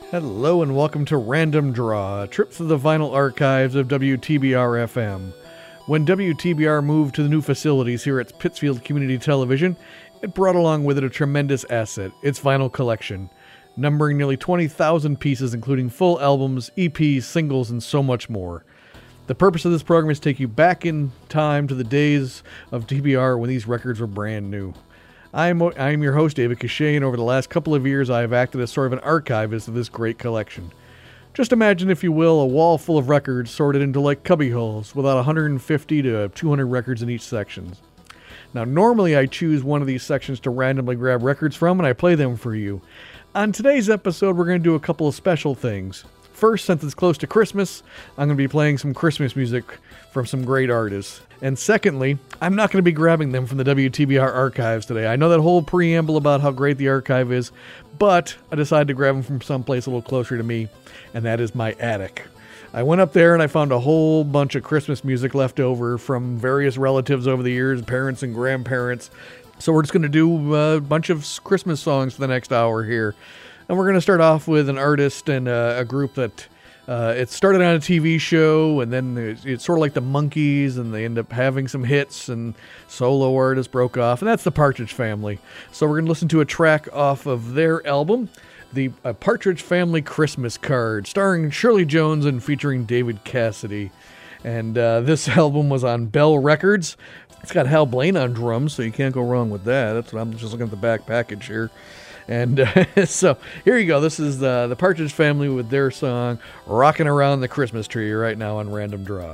Hello and welcome to Random Draw, a trip through the vinyl archives of WTBR-FM. When WTBR moved to the new facilities here at Pittsfield Community Television, it brought along with it a tremendous asset, its vinyl collection, numbering nearly 20,000 pieces including full albums, EPs, singles, and so much more. The purpose of this program is to take you back in time to the days of TBR when these records were brand new. I am your host, David Cachet, and over the last couple of years I have acted as sort of an archivist of this great collection. Just imagine, if you will, a wall full of records sorted into like cubby holes, with about 150 to 200 records in each section. Now, normally I choose one of these sections to randomly grab records from, and I play them for you. On today's episode, we're going to do a couple of special things. First, since it's close to Christmas, I'm going to be playing some Christmas music from some great artists. And secondly, I'm not going to be grabbing them from the WTBR archives today. I know that whole preamble about how great the archive is, but I decided to grab them from someplace a little closer to me, and that is my attic. I went up there and I found a whole bunch of Christmas music left over from various relatives over the years, parents and grandparents. So we're just going to do a bunch of Christmas songs for the next hour here. And we're going to start off with an artist and a group that it started on a TV show, and then it's sort of like the Monkees, and they end up having some hits, and solo artists broke off, and that's the Partridge Family. So we're going to listen to a track off of their album, the Partridge Family Christmas Card, starring Shirley Jones and featuring David Cassidy. And this album was on Bell Records. It's got Hal Blaine on drums, so you can't go wrong with that. That's what I'm just looking at the back package here. And so here you go. This is the Partridge Family with their song "Rockin' Around the Christmas Tree" right now on Random Draw.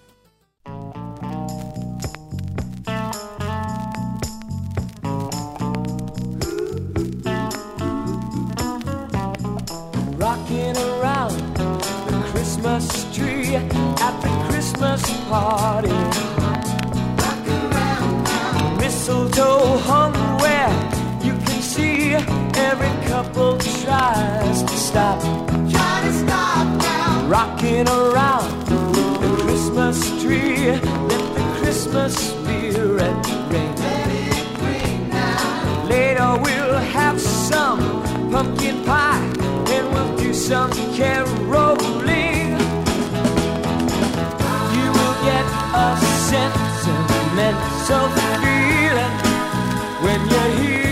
Rocking around the Christmas tree at the Christmas party. Rocking around, mistletoe hung where you can see every couple tries to stop. Try to stop now. Rocking around the Christmas tree, let the Christmas spirit ring. Let it ring now. Later we'll have some pumpkin pie and we'll do some caroling. You will get a sentimental feeling when you're here.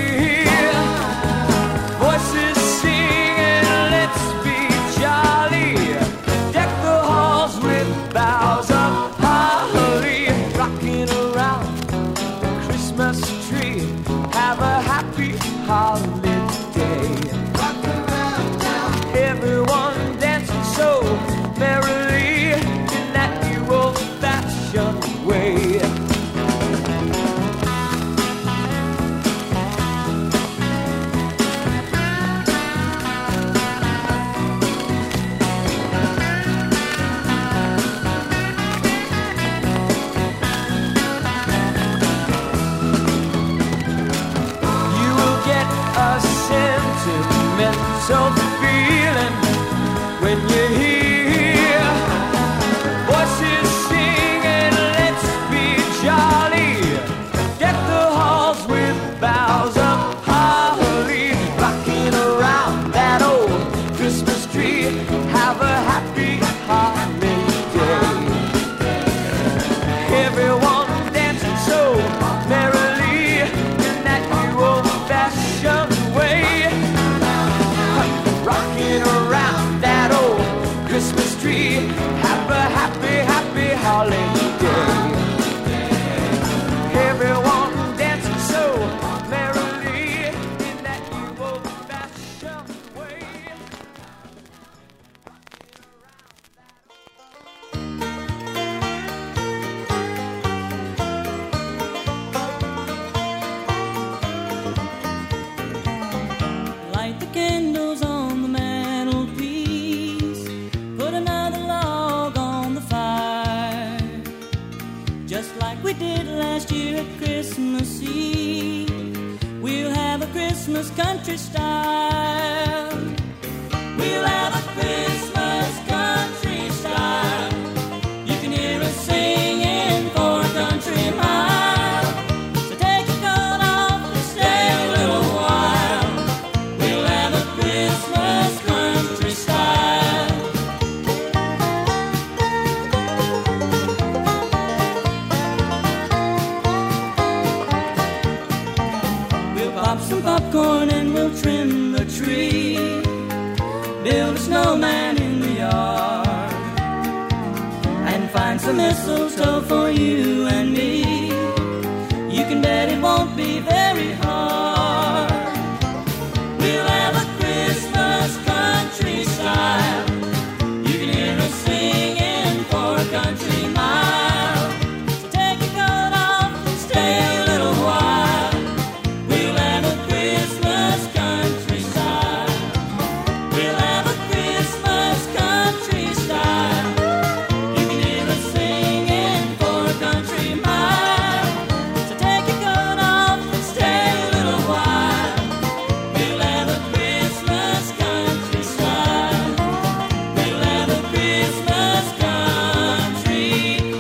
Voices singing, let's be jolly. Deck the halls with boughs of holly. Rocking around the Christmas tree, have a happy holiday. Rock around now. Everyone dancing so merrily in that new old-fashioned way. Sentimental feeling when you're here. Voices singing, let's be jolly. Deck the halls with boughs of holly. Rocking around that old Christmas tree, have a happy holiday. Everyone dancing so merrily in that new old-fashioned way. Rocking around that old Christmas tree, have a happy, happy holiday. Everyone dancing so merrily in that new old-fashioned way. Light the candles on the mantelpiece, put another log on the fire, just like we did last year at Christmas Eve. We'll have a Christmas country style. We'll have a Christmas country style. You can hear us singing for a country mile. So take your coat off and stay a little while. We'll have a Christmas country pop some popcorn and we'll trim the tree. Build a snowman in the yard and find some mistletoe for you and me. You can bet it won't be very hard. We'll have a Christmas country style. You can hear us singing for a country mile. So take your coat off and stay a little while. We'll have a Christmas country style. We'll have a Christmas country style. You can hear us singing for a country mile. So take your coat off and stay a little while. We'll have a Christmas country style. We'll have a Christmas country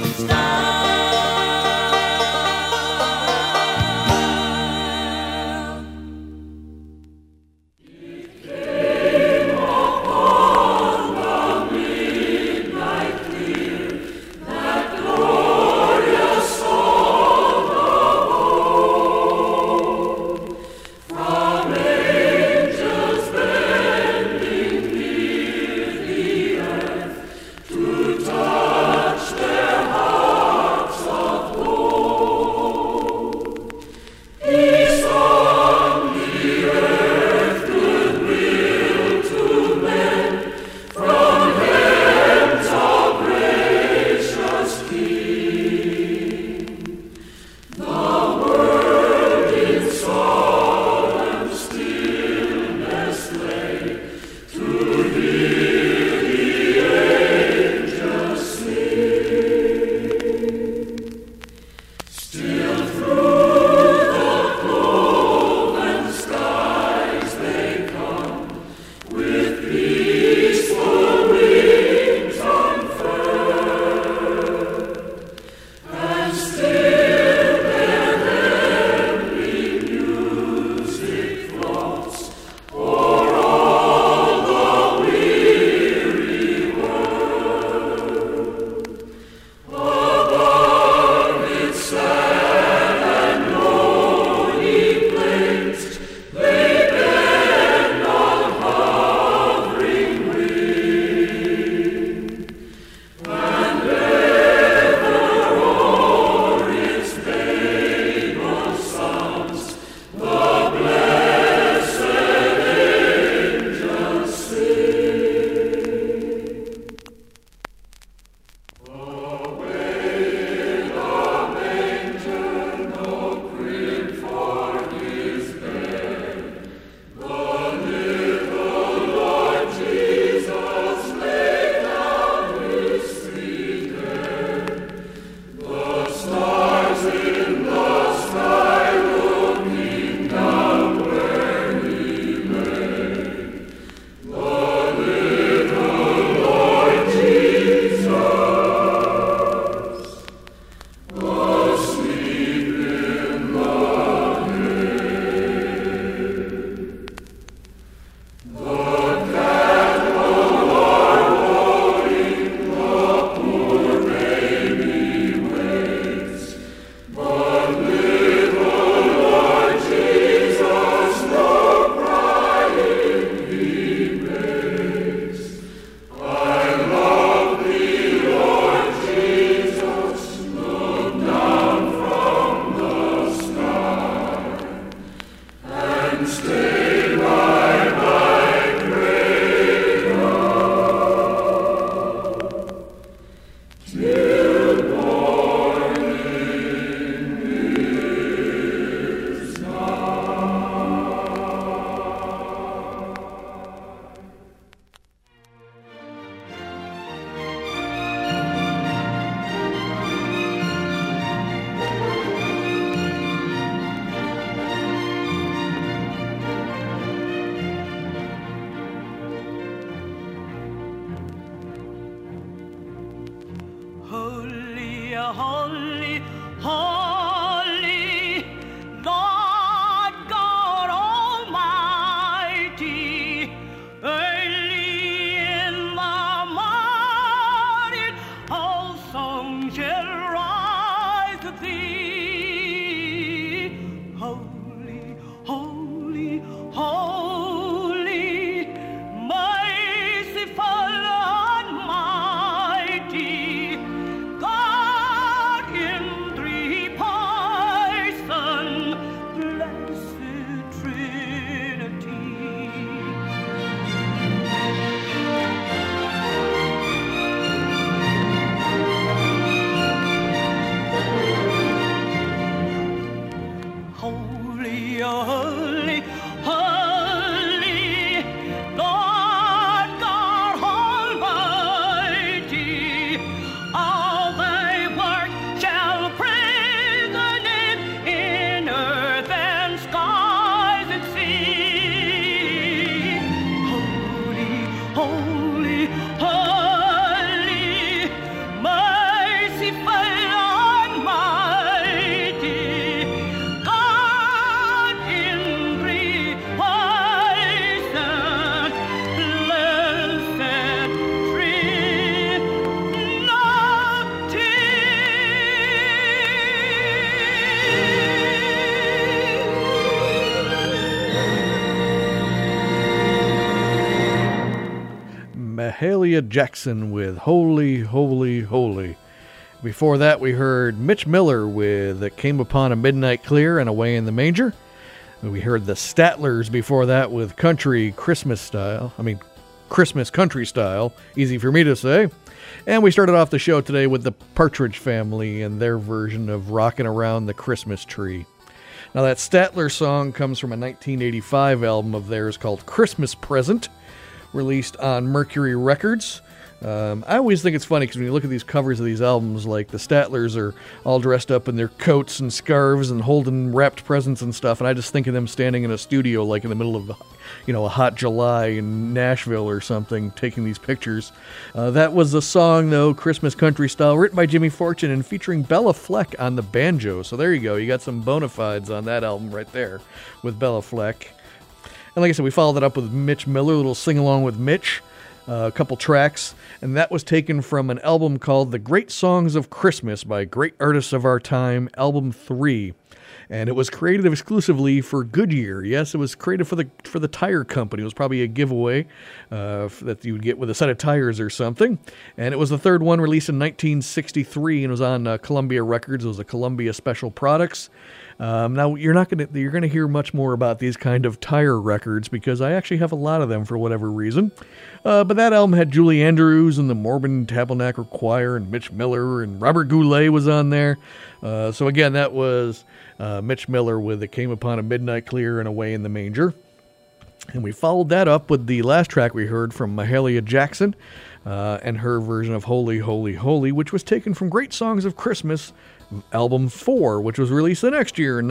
holy, holy, Lord God Almighty. Early in the morning, all songs shall rise to thee. Holy, holy. Mahalia Jackson with Holy, Holy, Holy. Before that, we heard Mitch Miller with It Came Upon a Midnight Clear and Away in the Manger. We heard the Statlers before that with Country Christmas Style. Christmas Country Style. Easy for me to say. And we started off the show today with the Partridge Family and their version of Rockin' Around the Christmas Tree. Now, that Statler song comes from a 1985 album of theirs called Christmas Present, released on Mercury Records. I always think it's funny because when you look at these covers of these albums, like the Statlers are all dressed up in their coats and scarves and holding wrapped presents and stuff, and I just think of them standing in a studio like in the middle of, a hot July in Nashville or something, taking these pictures. That was a song, though, Christmas Country Style, written by Jimmy Fortune and featuring Bella Fleck on the banjo. So there you go, you got some bona fides on that album right there with Bella Fleck. And like I said, we followed that up with Mitch Miller, a little sing-along with Mitch. A couple tracks, and that was taken from an album called The Great Songs of Christmas by Great Artists of Our Time, Album 3. And it was created exclusively for Goodyear. Yes, it was created for the tire company. It was probably a giveaway that you would get with a set of tires or something. And it was the third one, released in 1963, and it was on Columbia Records. It was a Columbia Special Products. Now, you're going to hear much more about these kind of tire records because I actually have a lot of them for whatever reason. But that album had Julie Andrews and the Mormon Tabernacle Choir and Mitch Miller, and Robert Goulet was on there. So again, that was Mitch Miller with It Came Upon a Midnight Clear and Away in the Manger. And we followed that up with the last track we heard from Mahalia Jackson and her version of Holy, Holy, Holy, which was taken from Great Songs of Christmas, Album 4, which was released the next year in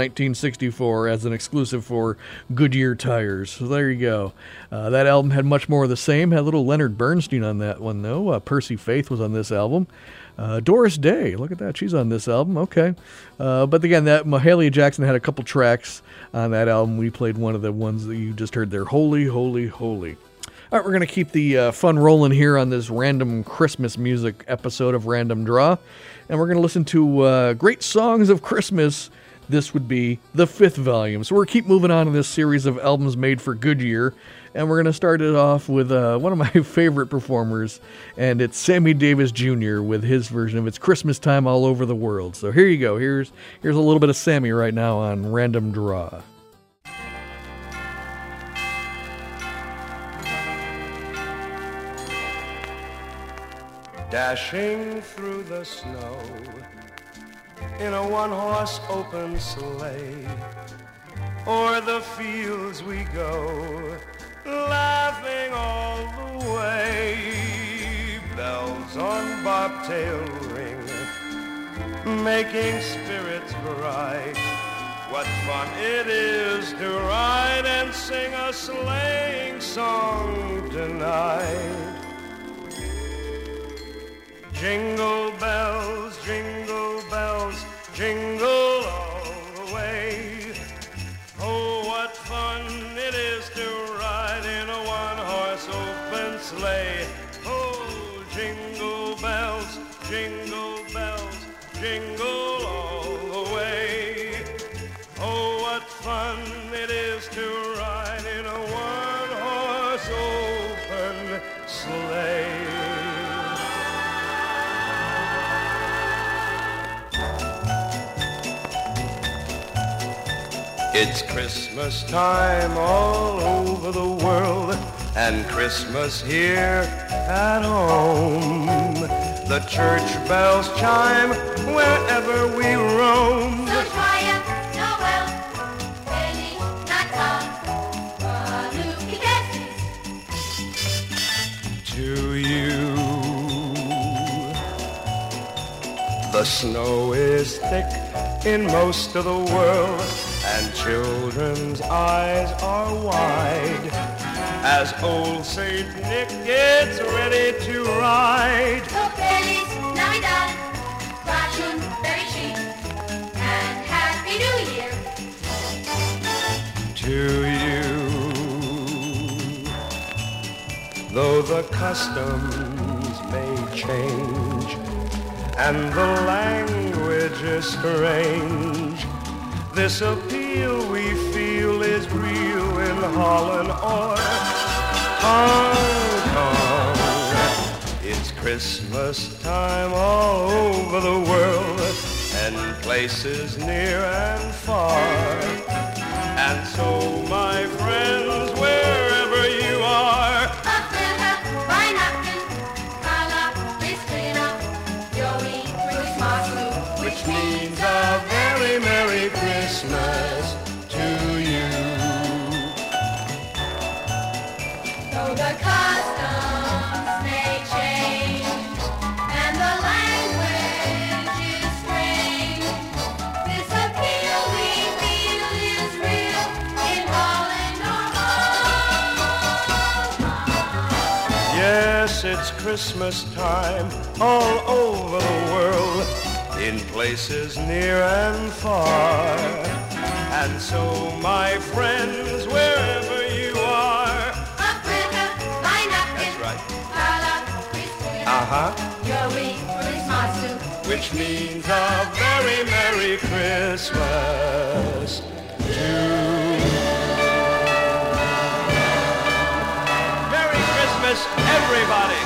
1964 as an exclusive for Goodyear tires. So there you go. That album had much more of the same. Had a little Leonard Bernstein on that one, though. Percy Faith was on this album. Doris Day, look at that. She's on this album. Okay. But again, that Mahalia Jackson had a couple tracks on that album. We played one of the ones that you just heard there, Holy, Holy, Holy. All right, we're going to keep the fun rolling here on this random Christmas music episode of Random Draw. And we're going to listen to Great Songs of Christmas. This would be the 5th volume. So we're keep moving on in this series of albums made for Goodyear. And we're going to start it off with one of my favorite performers. And it's Sammy Davis Jr. with his version of It's Christmas Time All Over the World. So here you go. Here's a little bit of Sammy right now on Random Draw. Dashing through the snow in a one-horse open sleigh, o'er the fields we go, laughing all the way. Bells on bobtail ring, making spirits bright. What fun it is to ride and sing a sleighing song tonight. Jingle bells, jingle all the way. Oh, what fun it is to ride in a one-horse open sleigh. Oh, jingle bells, jingle all the way. Oh, what fun it is to ride in a one-horse open sleigh. It's Christmas time all over the world, and Christmas here at home. The church bells chime wherever we roam. So joyeux, Noël, Feliz Natal, Hanukkah to you. The snow is thick in most of the world, and children's eyes are wide as old Saint Nick gets ready to ride. So Feliz Navidad, Fortune very cheap, and Happy New Year to you. Though the customs may change and the language is strange, this appeal we feel is real in Holland or Hong Kong. Christmas time all over the world, and places near and far. And so, my friends, wherever you are, which means a very Merry Christmas to you. Though the customs may change and the language is strange, this appeal we feel is real in Holland or home. Yes, it's Christmas time all over the world, in places near and far. And so, my friends, wherever you are, That's right. Which means a very Merry Christmas to you. Merry Christmas, everybody!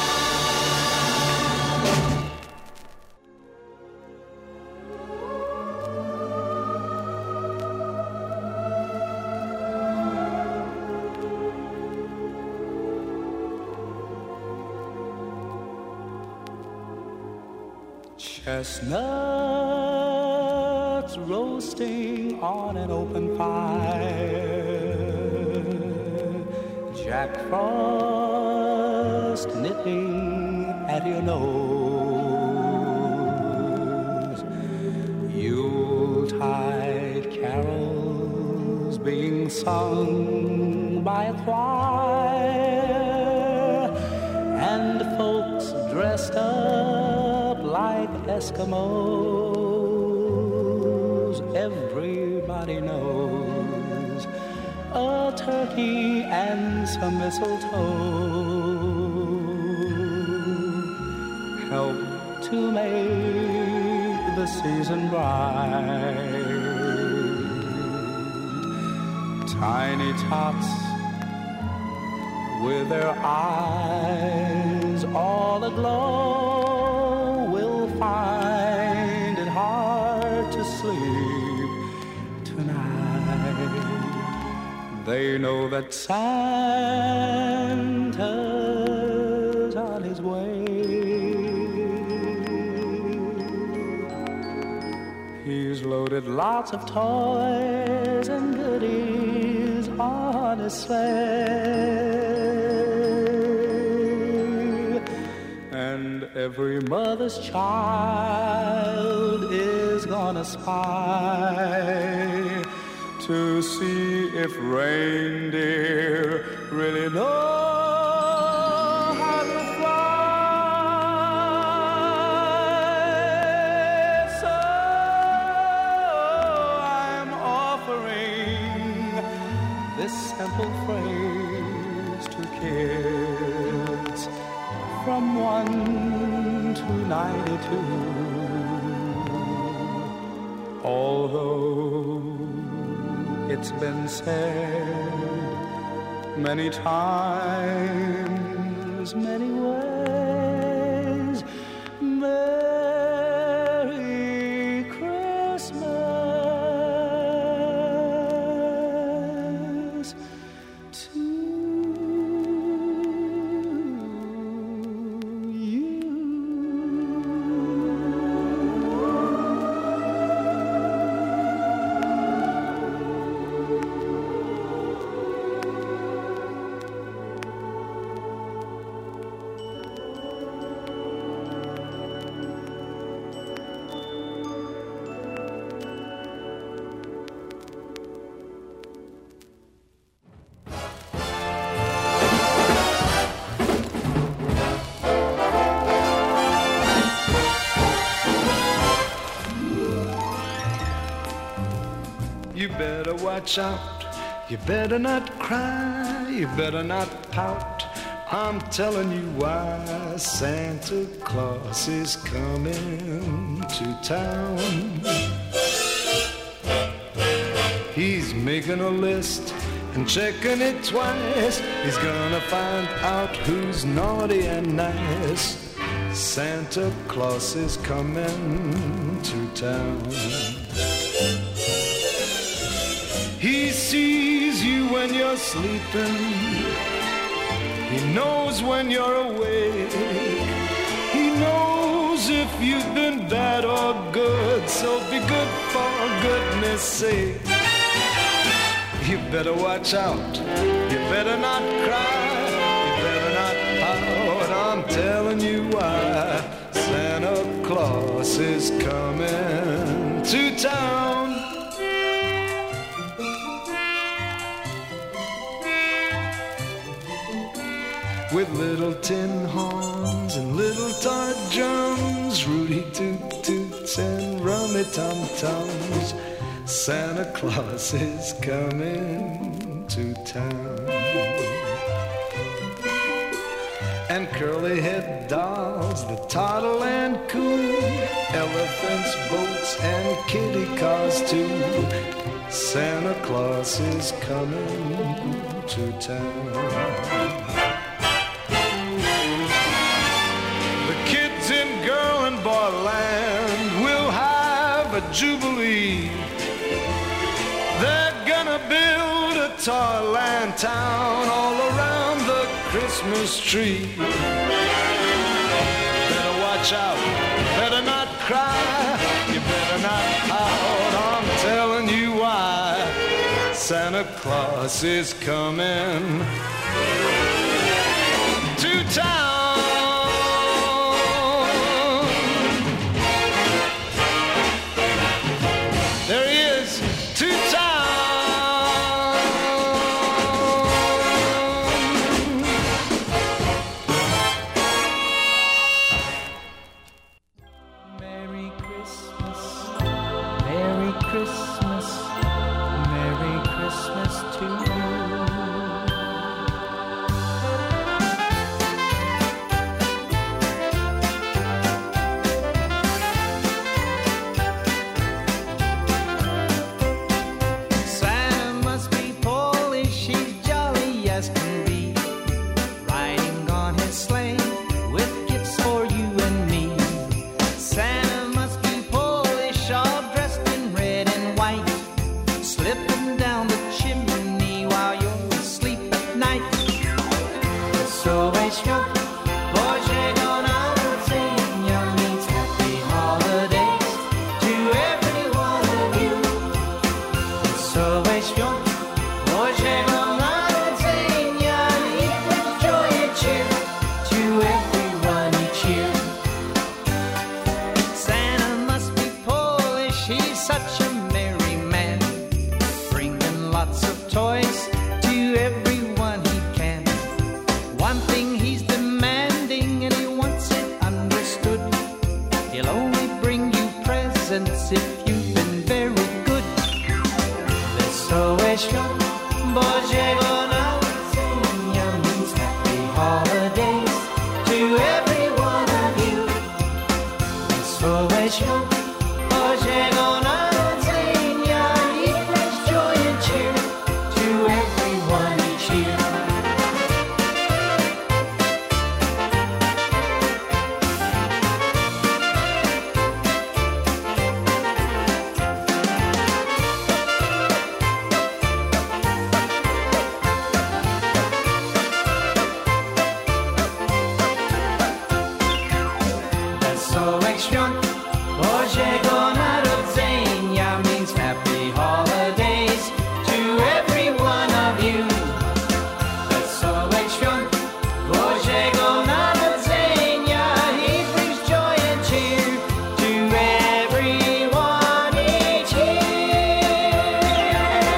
Chestnuts roasting on an open fire, Jack Frost nipping at your nose, Yuletide carols being sung by a choir, and folks dressed up like Eskimos. Everybody knows a turkey and some mistletoe help to make the season bright. Tiny tots with their eyes all aglow will find it hard to sleep tonight. They know that Santa's on his way. He's loaded lots of toys and goodies on his sleigh. And every mother's child is gonna spy to see if reindeer really know how to fly. So I'm offering this simple phrase to kids from 1 to 92. Although it's been said many times, many ways, Merry Christmas to You better watch out, you better not cry, you better not pout. I'm telling you why. Santa Claus is coming to town. He's making a list and checking it twice. He's gonna find out who's naughty and nice. Santa Claus is coming to town. He sees you when you're sleeping. He knows when you're awake. He knows if you've been bad or good. So be good for goodness sake. You better watch out. You better not cry. You better not pout. I'm telling you why. Santa Claus is coming to town. With little tin horns and little tart drums, Rudy toot toots and rummy tum tums. Santa Claus is coming to town. And curly-head dolls that toddle and coo, elephants, boats, and kitty cars too. Santa Claus is coming to town. The kids in girl and boy land will have a jubilee. They're gonna build a toyland town all around the Christmas tree. Better watch out, better not cry, you better not pout, I'm telling you why. Santa Claus is coming to town. There he is, to town. Merry Christmas, Merry Christmas, Merry Christmas to you. Santa must be Polish, he's jolly as can be, riding on his sleigh with gifts for you and me. Santa must be Polish, all dressed in red and white, slipping down the chimney while you're asleep at night. Wesołe świąt Bożego Narodzenia means happy holidays to every one of you. Wesołe świąt Bożego Narodzenia equals joy and cheer to everyone each year. Santa must be Polish, he's such a merry man, bringing lots of toys to everyone he can. One thing he's demanding and he wants it understood, he'll only bring you presents if you've been very good. Wesołe świąt Bożego Narodzenia means happy holidays to every one of you. Wesołe świąt Bożego Narodzenia equals joy and cheer to everyone each year. Wesołych świąt Bożego Narodzenia means happy holidays to every one of you. Wesołych świąt Bożego Narodzenia, he brings joy and cheer to everyone each year.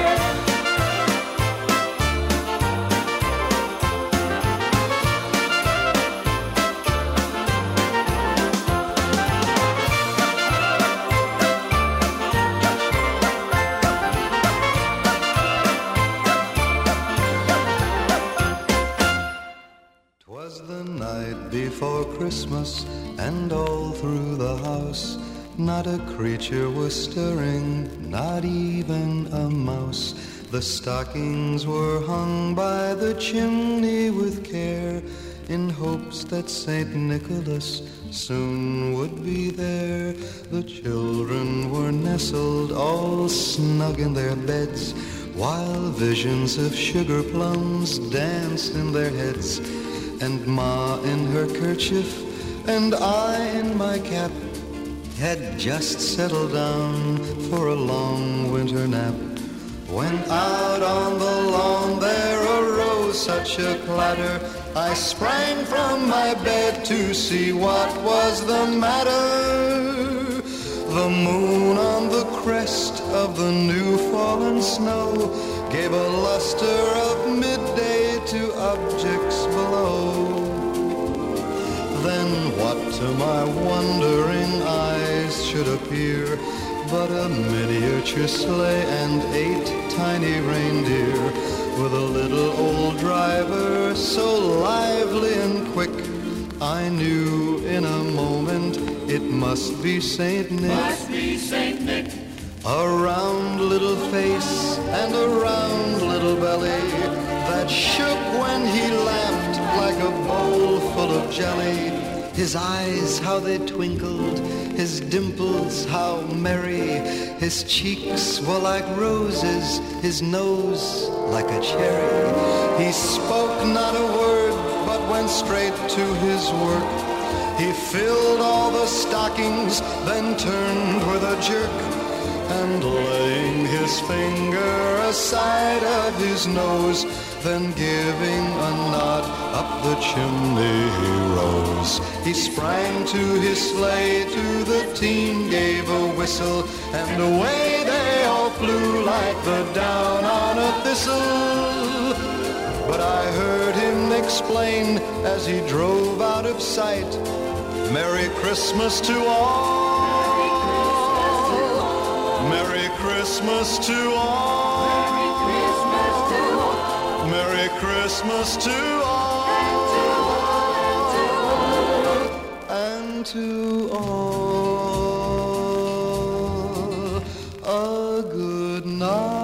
Twas the night before Christmas, and all through the house not a creature was stirring, not even a mouse. The stockings were hung by the chimney with care, in hopes that St. Nicholas soon would be there. The children were nestled all snug in their beds, while visions of sugar plums danced in their heads. And Ma in her kerchief and I in my cap had just settled down for a long winter nap, when out on the lawn there arose such a clatter. I sprang from my bed to see what was the matter. The moon on the crest of the new fallen snow gave a luster of midday to objects below. Then what to my wondering eyes should appear but a miniature sleigh and 8 tiny reindeer, with a little old driver so lively and quick, I knew in a moment it must be Saint Nick. Must be Saint Nick. A round little face and a round little belly that shook when he laughed like a bowl full of jelly. His eyes, how they twinkled, his dimples, how merry. His cheeks were like roses, his nose like a cherry. He spoke not a word, but went straight to his work. He filled all the stockings, then turned with a jerk, and laying his finger aside of his nose, then giving a nod up the chimney he rose. He sprang to his sleigh, to the team gave a whistle, and away they all flew like the down on a thistle. But I heard him explain as he drove out of sight, Merry Christmas to all. Merry Christmas to all. Merry Christmas to all. And to all a good night.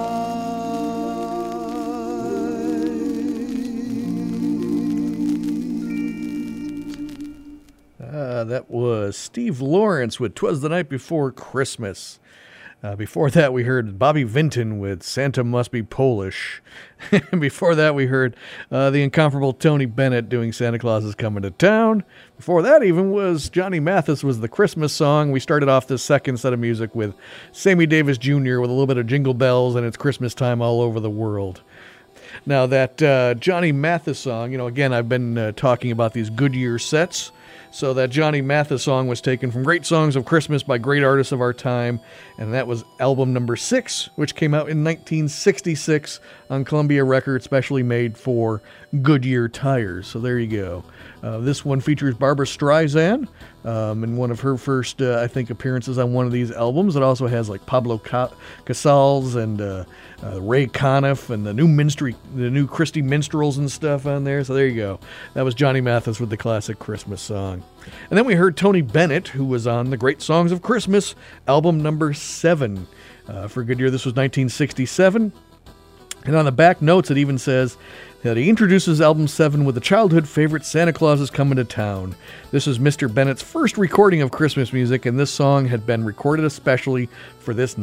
That was Steve Lawrence with 'Twas the Night Before Christmas. Before that, we heard Bobby Vinton with Santa Must Be Polish. And before that, we heard the incomparable Tony Bennett doing Santa Claus is Coming to Town. Before that even was Johnny Mathis was the Christmas song. We started off this second set of music with Sammy Davis Jr. with a little bit of Jingle Bells and It's Christmas Time All Over the World. Now that Johnny Mathis song, again, I've been talking about these Goodyear sets. So that Johnny Mathis song was taken from Great Songs of Christmas by Great Artists of Our Time, and that was album number 6, which came out in 1966 on Columbia Records, specially made for Goodyear tires. So there you go. This one features Barbra Streisand in one of her first, I think, appearances on one of these albums. It also has like Pablo Casals and Ray Conniff and the new Christy Minstrels and stuff on there. So there you go. That was Johnny Mathis with the classic Christmas song. And then we heard Tony Bennett, who was on the Great Songs of Christmas, album number 7 for Goodyear. This was 1967. And on the back notes, it even says that he introduces album 7 with the childhood favorite Santa Claus is Coming to Town. This is Mr. Bennett's first recording of Christmas music, and this song had been recorded especially for this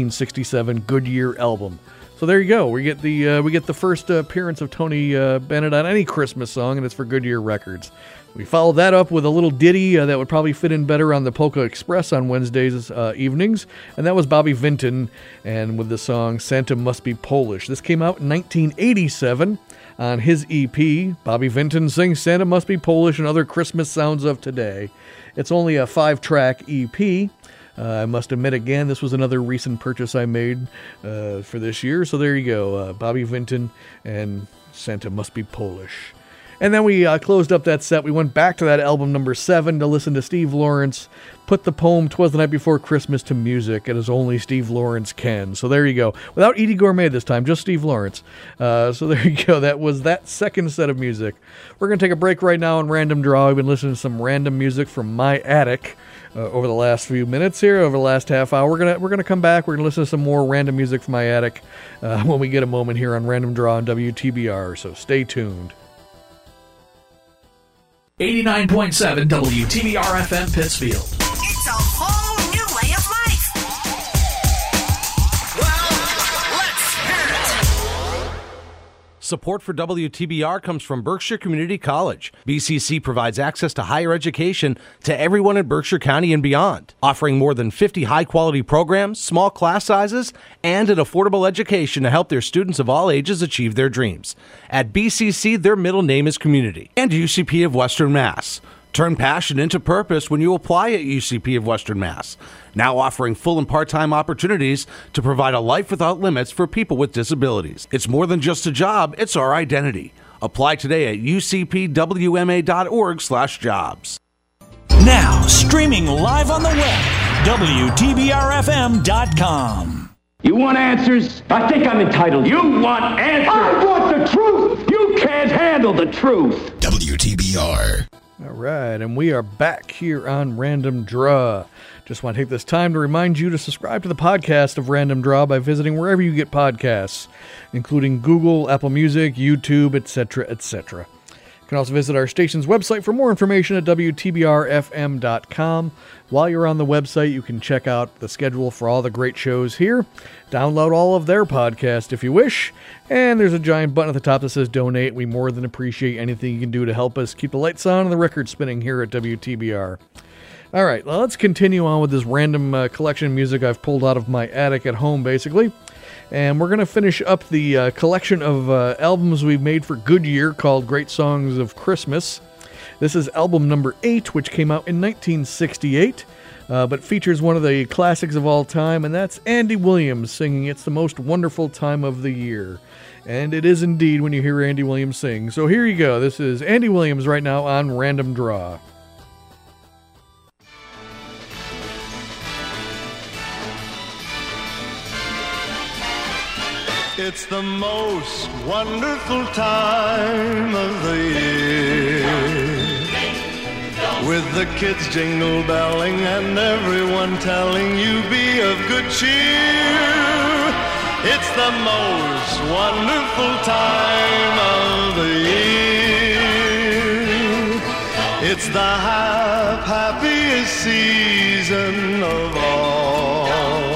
1967 Goodyear album. So there you go. We get the first appearance of Tony Bennett on any Christmas song, and it's for Goodyear Records. We followed that up with a little ditty that would probably fit in better on the Polka Express on Wednesdays evenings, and that was Bobby Vinton, and with the song Santa Must Be Polish. This came out in 1987 on his EP. Bobby Vinton sings Santa Must Be Polish and Other Christmas Sounds of Today. It's only a 5-track EP. I must admit again, this was another recent purchase I made for this year, so there you go. Bobby Vinton and Santa Must Be Polish. And then we closed up that set. We went back to that album number 7 to listen to Steve Lawrence put the poem 'Twas the Night Before Christmas to music, and as only Steve Lawrence can. So there you go. Without Edie Gourmet this time, just Steve Lawrence. So there you go. That was that second set of music. We're going to take a break right now on Random Draw. We've been listening to some random music from my attic over the last few minutes here, over the last half hour. We're gonna come back. We're going to listen to some more random music from my attic when we get a moment here on Random Draw on WTBR. So stay tuned. 89.7 WTBR-FM Pittsfield. It's a whole new way of life. Well, let's hear it. Support for WTBR comes from Berkshire Community College. BCC provides access to higher education to everyone in Berkshire County and beyond, offering more than 50 high-quality programs, small class sizes, and an affordable education to help their students of all ages achieve their dreams. At BCC, their middle name is Community. And UCP of Western Mass. Turn passion into purpose when you apply at UCP of Western Mass. Now offering full and part-time opportunities to provide a life without limits for people with disabilities. It's more than just a job, it's our identity. Apply today at ucpwma.org/jobs. Now, streaming live on the web, WTBRFM.com. You want answers? I think I'm entitled. You want answers? I want the truth! You can't handle the truth! WTBR. All right, and we are back here on Random Draw. Just want to take this time to remind you to subscribe to the podcast of Random Draw by visiting wherever you get podcasts, including Google, Apple Music, YouTube, etc., etc. You can also visit our station's website for more information at WTBRFM.com. While you're on the website, you can check out the schedule for all the great shows here, download all of their podcasts if you wish, and there's a giant button at the top that says Donate. We more than appreciate anything you can do to help us keep the lights on and the record spinning here at WTBR. All right, well, let's continue on with this random collection of music I've pulled out of my attic at home, basically. And we're going to finish up the collection of albums we've made for Goodyear called Great Songs of Christmas. This is album number 8, which came out in 1968, but features one of the classics of all time, and that's Andy Williams singing It's the Most Wonderful Time of the Year. And it is indeed when you hear Andy Williams sing. So here you go. This is Andy Williams right now on Random Draw. It's the most wonderful time of the year, with the kids jingle belling and everyone telling you be of good cheer. It's the most wonderful time of the year. It's the happiest season of all,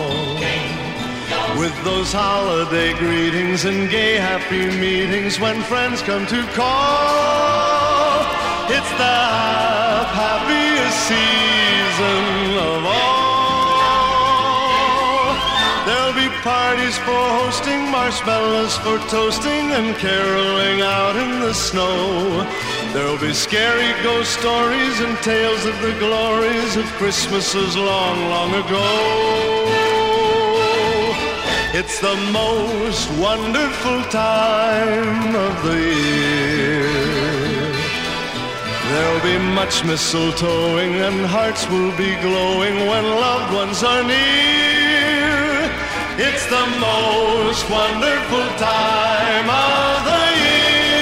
with those holiday greetings and gay happy meetings when friends come to call. It's the happiest season of all. There'll be parties for hosting, marshmallows for toasting, and caroling out in the snow. There'll be scary ghost stories and tales of the glories of Christmases long, long ago. It's the most wonderful time of the year. There'll be much mistletoeing and hearts will be glowing when loved ones are near. It's the most wonderful time of the year.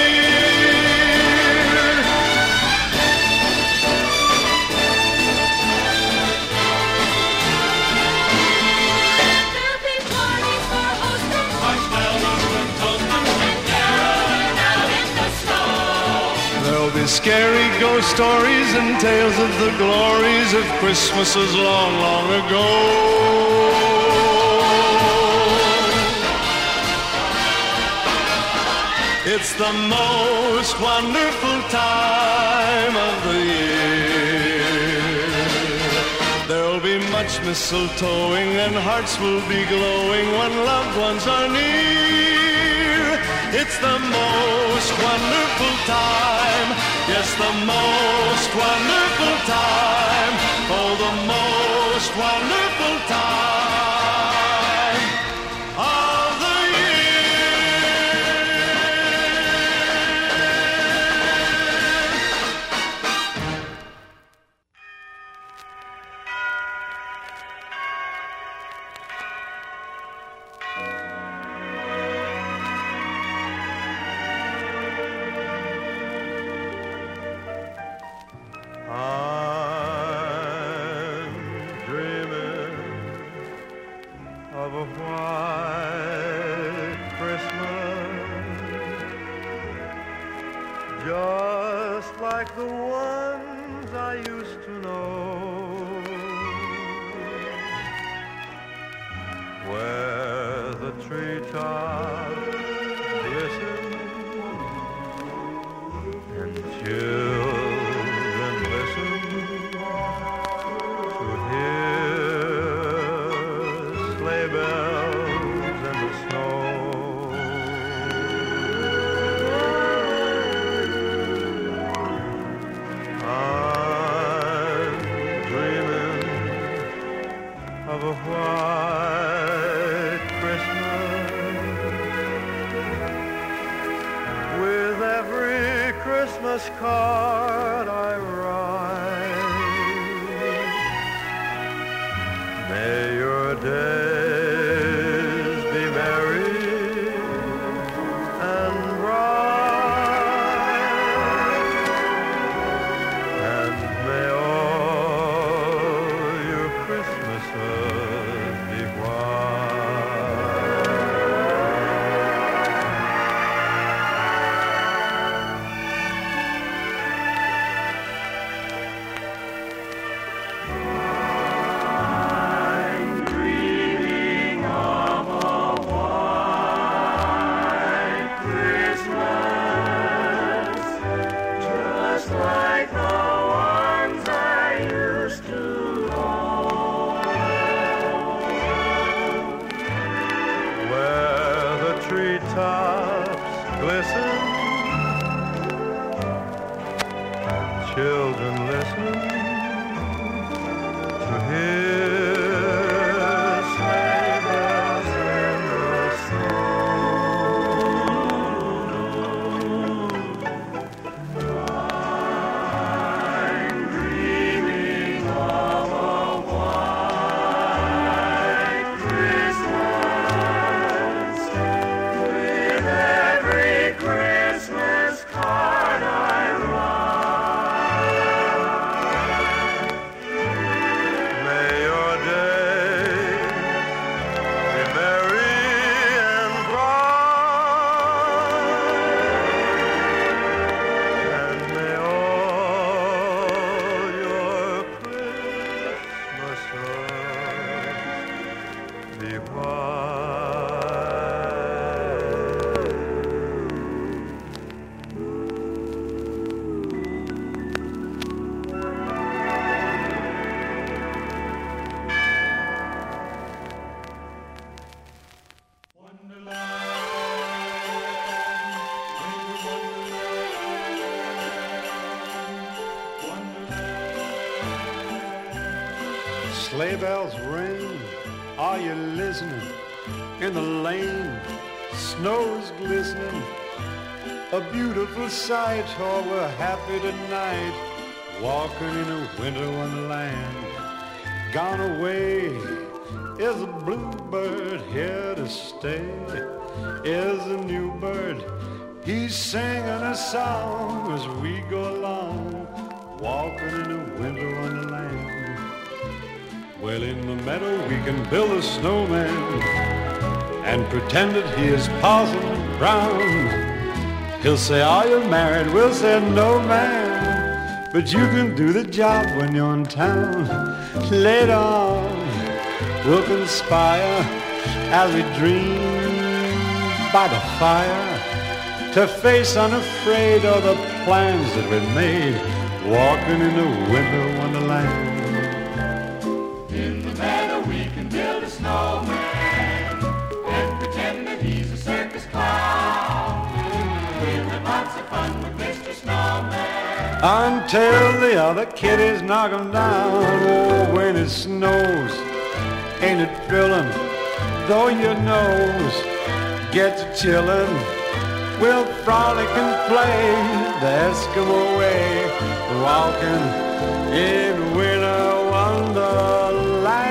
Scary ghost stories and tales of the glories of Christmases long, long ago. It's the most wonderful time of the year. There'll be much mistletoeing and hearts will be glowing when loved ones are near. It's the most wonderful time. Yes, the most wonderful time. Oh, the most wonderful time of the of a white Christmas, just just like the ones I used to know, where the treetops glisten and children listen to hear sleigh bells in the snow. I'm dreaming of a white Christmas with every Christmas card I write. May your days be merry and bright, and may all your Christmases be I'm dreaming of a white Christmas, just like the ones I used to know, where the treetops glisten, children listen to hear sleigh bells in the snow. I'm dreaming of a white Christmas with every Christmas card I write. May your days be merry and bright, and may all your Christmases be Sleigh bells ring, are you listening? In the lane, snow's glistening. A beautiful sight, oh, we're happy tonight, walking in a winter wonderland. Gone away is a bluebird, here to stay is a new bird. He's singing a song as we go along, walking in a winter wonderland. Well, in the meadow we can build a snowman and pretend that he is Parson Brown. He'll say, are you married? We'll say, no, man, but you can do the job when you're in town. Later on, we'll conspire as we dream by the fire to face unafraid all the plans that we made, walking in a winter wonderland. In the meadow we can build a snowman and pretend that he's a circus clown. We'll have lots of fun with Mr. Snowman until the other kiddies knock him down. Oh, when it snows, ain't it thrilling? Though your nose gets chillin', we'll frolic and play the Eskimo way, walking in winter wonderland.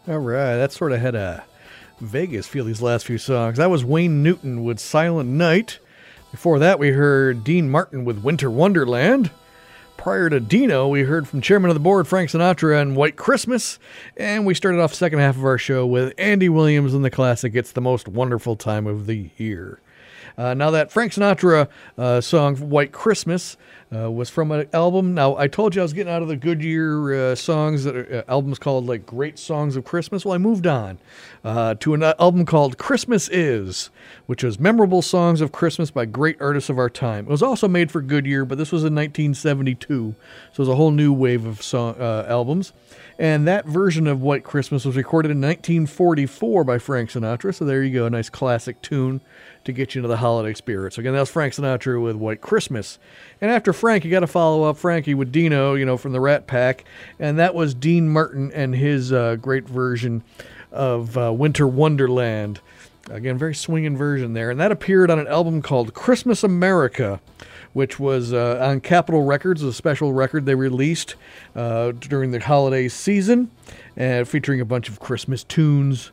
All right, that sort of had a Vegas feel, these last few songs. That was Wayne Newton with Silent Night. Before that, we heard Dean Martin with Winter Wonderland. Prior to Dino, we heard from Chairman of the Board Frank Sinatra and White Christmas. And we started off the second half of our show with Andy Williams and the classic It's the Most Wonderful Time of the Year. Now that Frank Sinatra song, White Christmas, was from an album. Now, I told you I was getting out of the Goodyear songs, that are, albums called like Great Songs of Christmas. Well, I moved on to an album called Christmas Is, which was Memorable Songs of Christmas by Great Artists of Our Time. It was also made for Goodyear, but this was in 1972, so it was a whole new wave of song albums. And that version of White Christmas was recorded in 1944 by Frank Sinatra, so there you go, a nice classic tune to get you into the holiday spirit. So again, that was Frank Sinatra with White Christmas. And after Frank, you got to follow up Frankie with Dino, you know, from the Rat Pack. And that was Dean Martin and his great version of Winter Wonderland. Again, very swinging version there. And that appeared on an album called Christmas America, which was on Capitol Records, a special record they released during the holiday season, featuring a bunch of Christmas tunes.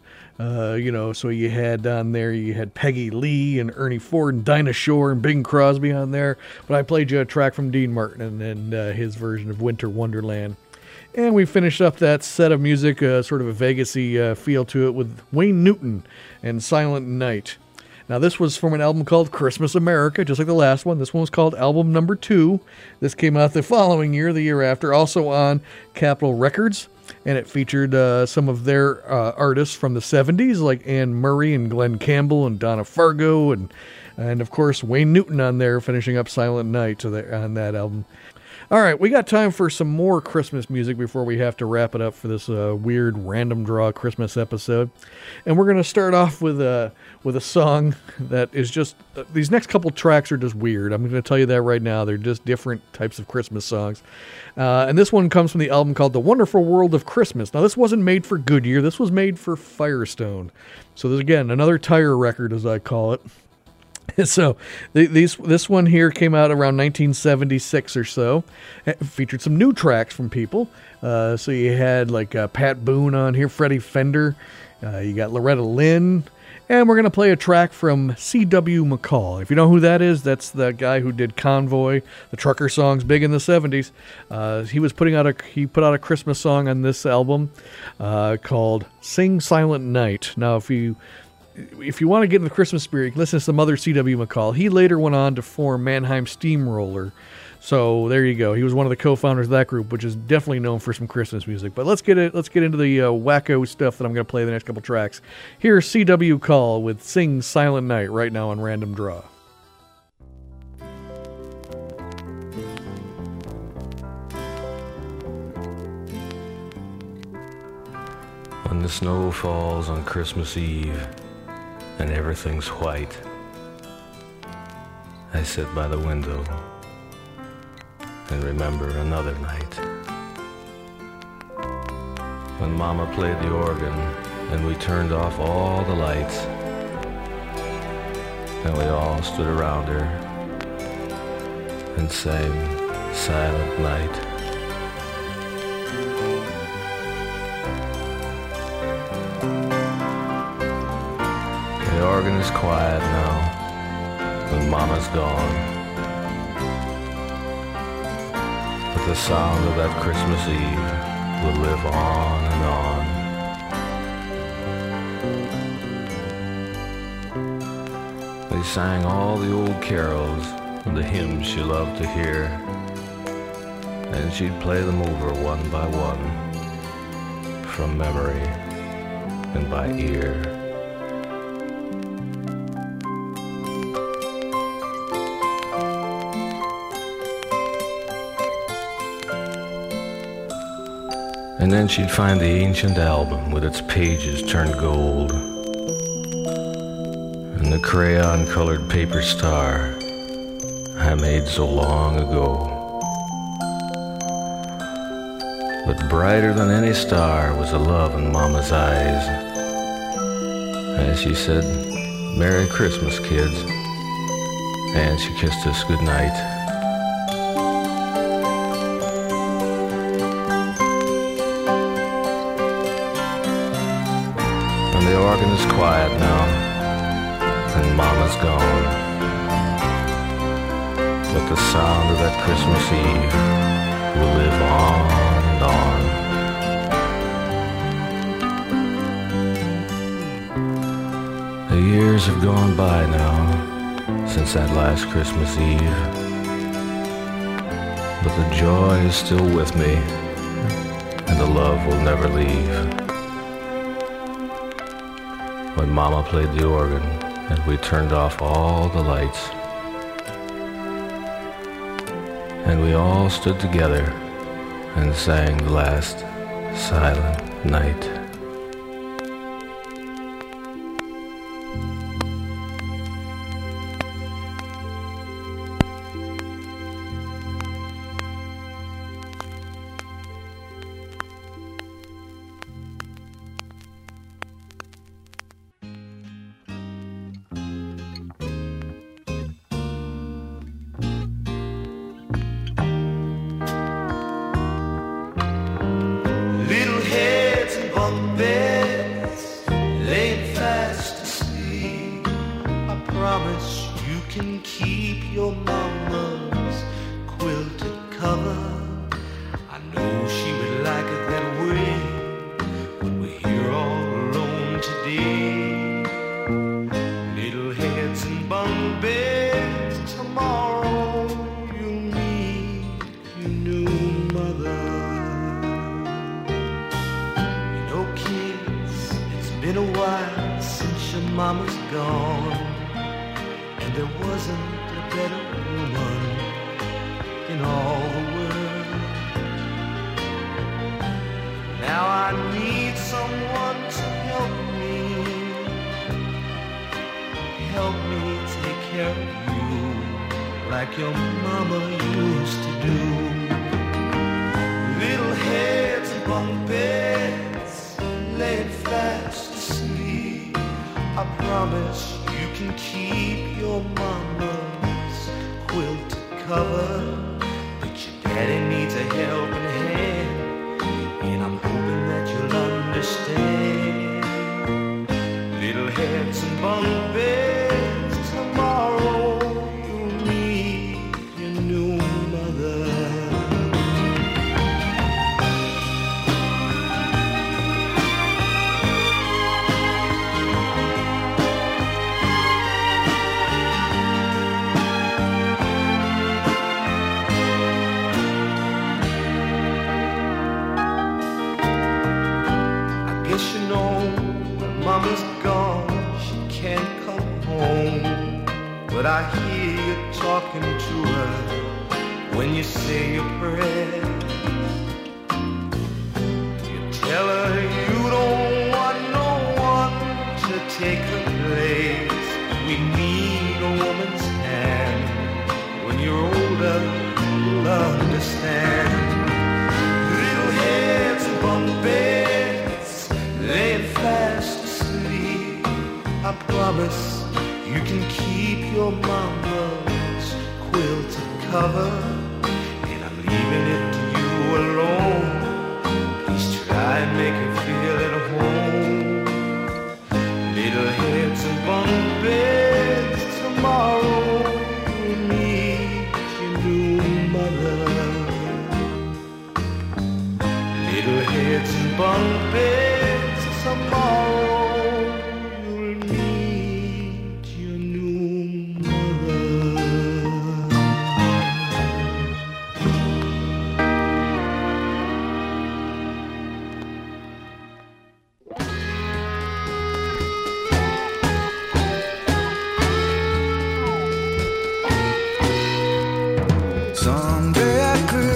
So you had on there, you had Peggy Lee and Ernie Ford and Dinah Shore and Bing Crosby on there. But I played you a track from Dean Martin and his version of Winter Wonderland. And we finished up that set of music, sort of a Vegas-y feel to it, with Wayne Newton and Silent Night. Now, this was from an album called Christmas America, just like the last one. This one was called Album Number 2. This came out the following year, the year after, also on Capitol Records. And it featured some of their artists from the 70s, like Anne Murray and Glenn Campbell and Donna Fargo, and of course, Wayne Newton on there, finishing up Silent Night on that album. All right, we got time for some more Christmas music before we have to wrap it up for this weird random draw Christmas episode. And we're going to start off with a song that is just, these next couple tracks are just weird. I'm going to tell you that right now. They're just different types of Christmas songs. And this one comes from the album called The Wonderful World of Christmas. Now, this wasn't made for Goodyear. This was made for Firestone. So there's, again, another tire record, as I call it. So this one here came out around 1976 or so. It featured some new tracks from people. So you had like Pat Boone on here, Freddie Fender. You got Loretta Lynn. And we're going to play a track from C.W. McCall. If you know who that is, that's the guy who did Convoy, the trucker songs, big in the 70s. He put out a Christmas song on this album called Sing Silent Night. Now, if you want to get in the Christmas spirit, you can listen to some other C.W. McCall. He later went on to form Mannheim Steamroller. So there you go. He was one of the co-founders of that group, which is definitely known for some Christmas music. But let's get into the wacko stuff that I'm going to play the next couple tracks. Here's C.W. McCall with Sing Silent Night right now on Random Draw. When the snow falls on Christmas Eve and everything's white, I sit by the window and remember another night when Mama played the organ and we turned off all the lights and we all stood around her and sang Silent Night. The organ is quiet now when Mama's gone, but the sound of that Christmas Eve will live on and on. They sang all the old carols and the hymns she loved to hear, and she'd play them over one by one from memory and by ear. And then she'd find the ancient album with its pages turned gold and the crayon-colored paper star I made so long ago. But brighter than any star was the love in Mama's eyes as she said, "Merry Christmas, kids," and she kissed us goodnight. organ is quiet now, and Mama's gone. But the sound of that Christmas Eve will live on and on. The years have gone by now since that last Christmas Eve, but the joy is still with me, and the love will never leave. When Mama played the organ and we turned off all the lights, and we all stood together and sang the last silent night.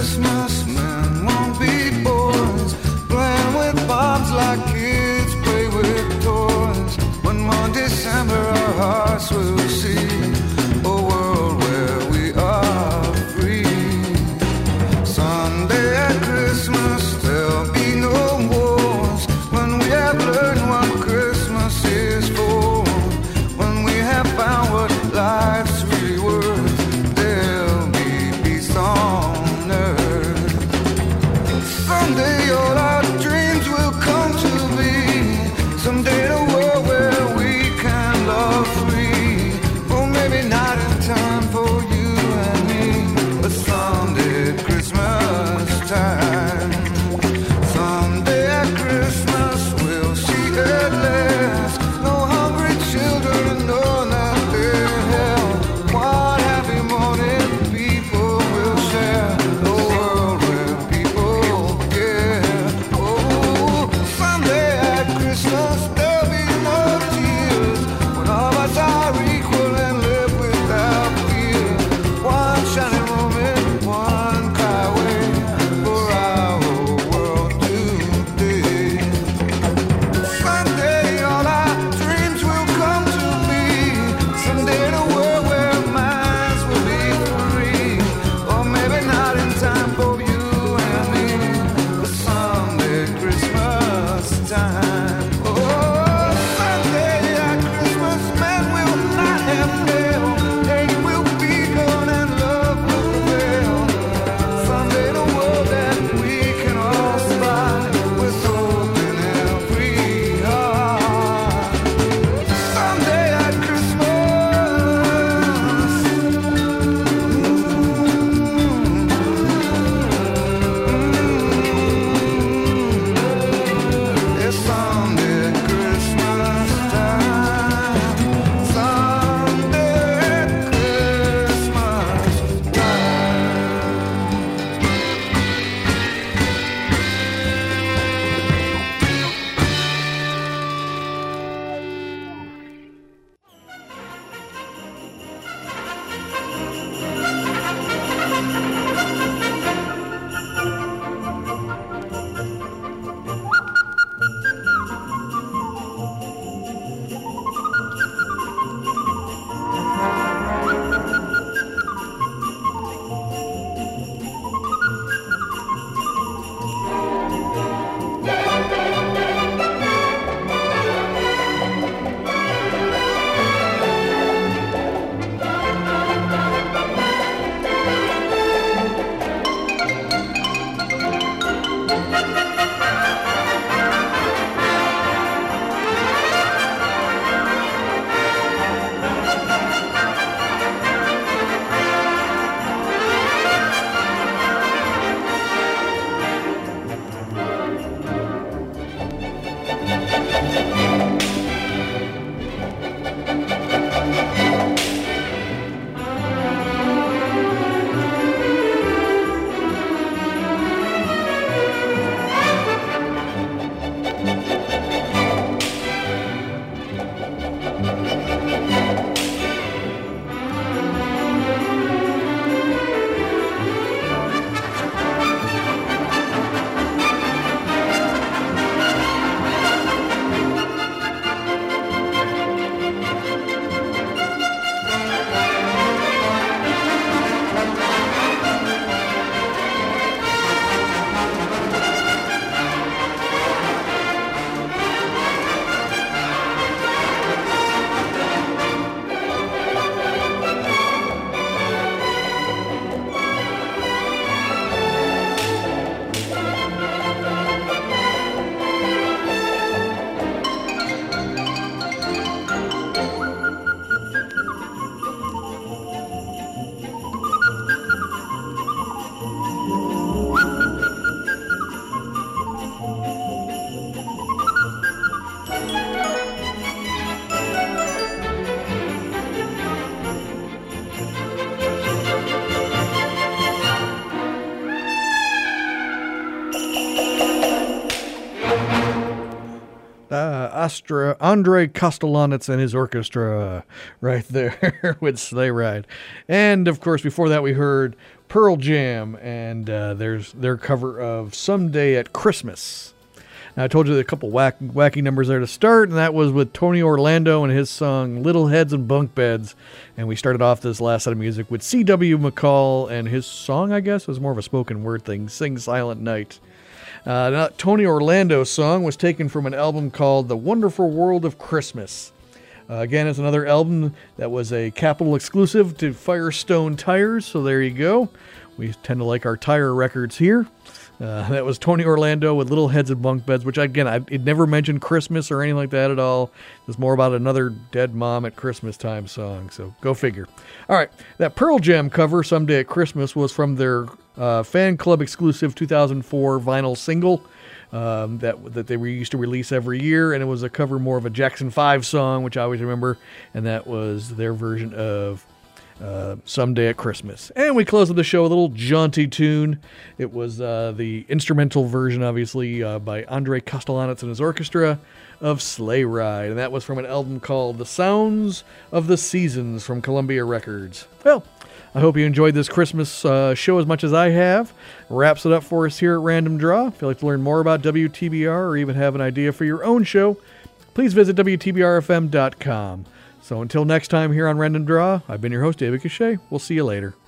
Christmas, men won't be boys playing with bobs like kids play Andre Kostelanetz and his orchestra right there with Sleigh Ride. And, of course, before that we heard Pearl Jam and there's their cover of Someday at Christmas. Now, I told you a couple wacky numbers there to start, and that was with Tony Orlando and his song Little Heads and Bunk Beds. And we started off this last set of music with C.W. McCall and his song, I guess, was more of a spoken word thing, Sing Silent Night. Tony Orlando's song was taken from an album called The Wonderful World of Christmas. Again, it's another album that was a Capitol exclusive to Firestone Tires, so there you go. We tend to like our tire records here. That was Tony Orlando with Little Heads and Bunk Beds, which, again, it never mentioned Christmas or anything like that at all. It was more about another dead mom at Christmas time song, so go figure. All right, that Pearl Jam cover, Someday at Christmas, was from their fan club exclusive 2004 vinyl single that they used to release every year, and it was a cover more of a Jackson 5 song, which I always remember, and that was their version of Someday at Christmas. And we closed with the show with a little jaunty tune. It was the instrumental version, obviously, by Andre Kostelanetz and his orchestra of Sleigh Ride, and that was from an album called The Sounds of the Seasons from Columbia Records. Well, I hope you enjoyed this Christmas show as much as I have. Wraps it up for us here at Random Draw. If you'd like to learn more about WTBR or even have an idea for your own show, please visit WTBRFM.com. So until next time here on Random Draw, I've been your host, David Cachet. We'll see you later.